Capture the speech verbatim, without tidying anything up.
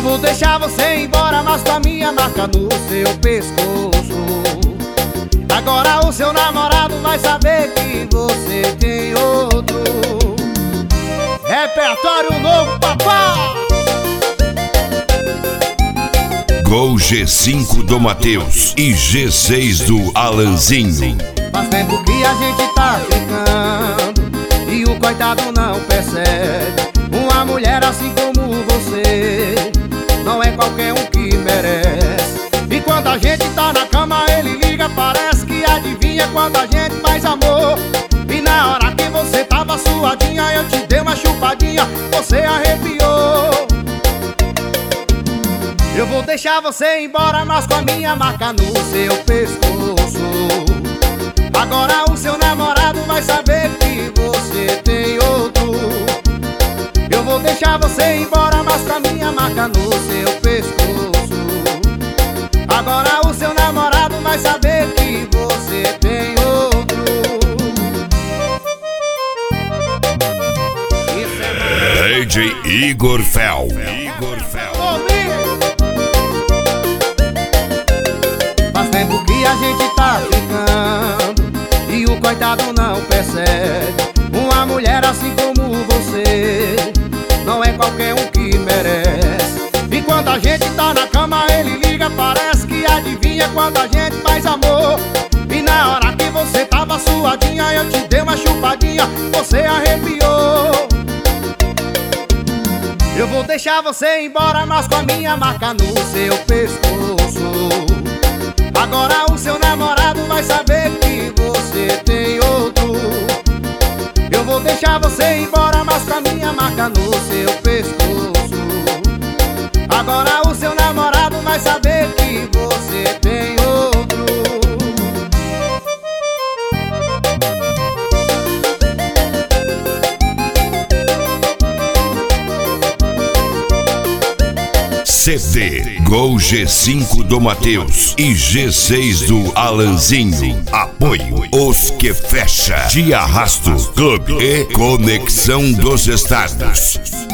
vou deixar você embora, mas com a minha marca no seu pescoço. Agora o seu namorado vai saber que você tem outro. Repertório novo, papai! Gol G cinco do Matheus e G seis do Alanzinho. Faz tempo que a gente tá ficando e o coitado não percebe. Uma mulher assim como você não é qualquer um que merece. E quando a gente tá na cama ele liga, parece que adivinha quando a gente faz amor. E na hora que você tava suadinha eu te dei uma chupadinha, você arrepiou. Eu vou deixar você embora, mas com a minha marca no seu pescoço. Agora o seu namorado vai saber que você tem outro. Eu vou deixar você embora, mas com a minha marca no seu pescoço. Agora o seu namorado vai saber que você tem outro. Isso é D J Igor Fel. Igor Fel. Faz tempo que a gente tá ficando e o coitado não percebe. Uma mulher assim como você não é qualquer um que merece. E quando a gente tá na cama ele liga, parece que adivinha quando a gente faz amor. E na hora que você tava suadinha eu te dei uma chupadinha, você arrepiou. Eu vou deixar você embora, mas com a minha marca no seu pescoço. Agora o seu namorado vai saber que você tem outro. Eu vou deixar você embora, mas com a minha marca no seu pescoço. Agora o seu namorado vai saber que você tem outro. C D Gol G cinco do Matheus e G seis do Alanzinho. Apoio Os Que Fecha, De Arrasto Clube e Conexão dos Estados.